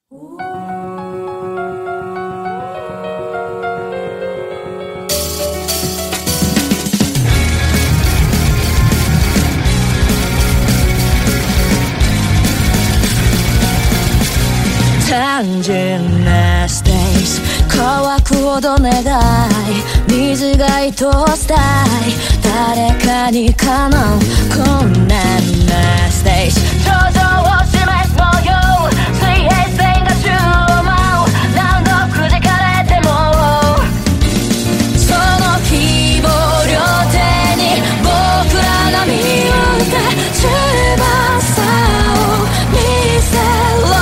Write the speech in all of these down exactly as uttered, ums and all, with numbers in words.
単純なステージ乾くほど願い水が愛したい誰かにかなう困難なステージ頂上を示す模様水平線が宙を舞う何度くじかれてもその希望両手に僕らが見打って翼を見せろ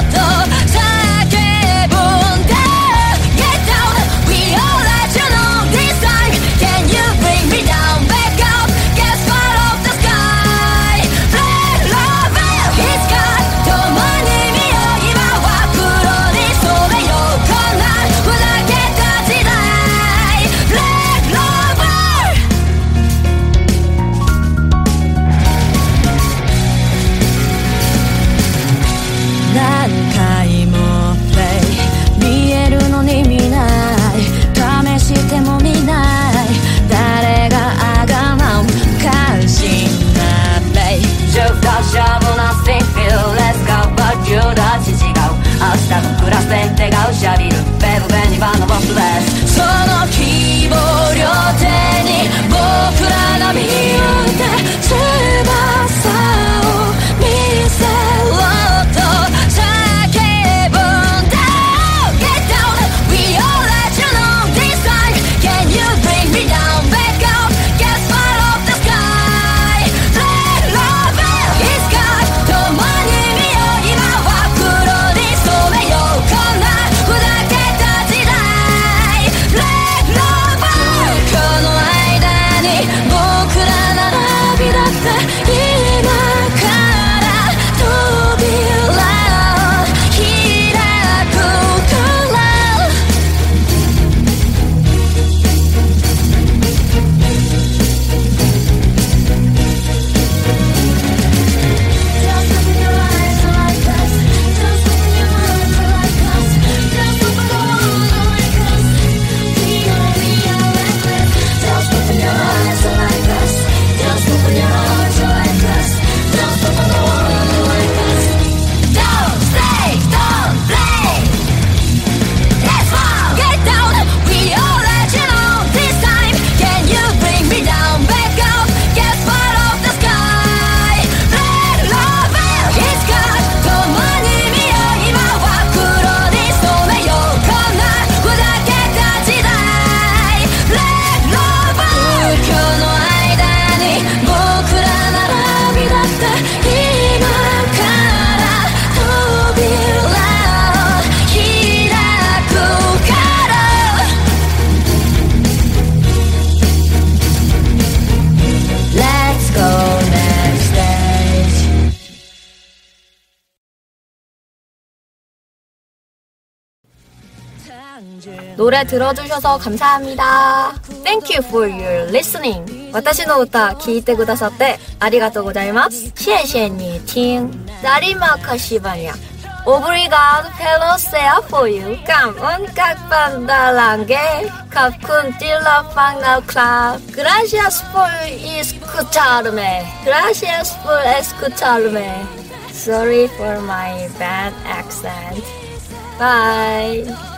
明日のクラスで手がうしゃびるベブベニバのボスですその希望両手に僕らが見打って翼を見せろと叫ぶんだ Get down, we all let you know this time Can you bring me down, back up, get part of the sky Let love is God 共に見よう今は黒に染めようこんな砕けた時代 Let love この間に僕ら並びだって今から扉を開くからJust open your eyes like us Just open your heart like us Just open the world like us We only are reckless Just open your eyes like us Just open your heart like us Just open the world like us Don't stay, don't play Let's fall, get down We all let you know this time Can you bring me down, back up Get part of the sky Let love is God 共に見よう今は黒に染めようこんな砕けた時代 Let love 今日の間に僕ら並びだって今から扉を開くから Let's go next stage 노래 들어주셔서 감사합니다. Thank you for your listening. 私の歌聞いてくださってありがとうございます。谢谢你听。Terima kasih banyak. Obrigado pelo ser apoio. Cảm ơn các bạn đã lắng nghe. Cảm ơn telah panggil club. Gracias por escucharme. Gracias por escucharme. Sorry for my bad accent. Bye.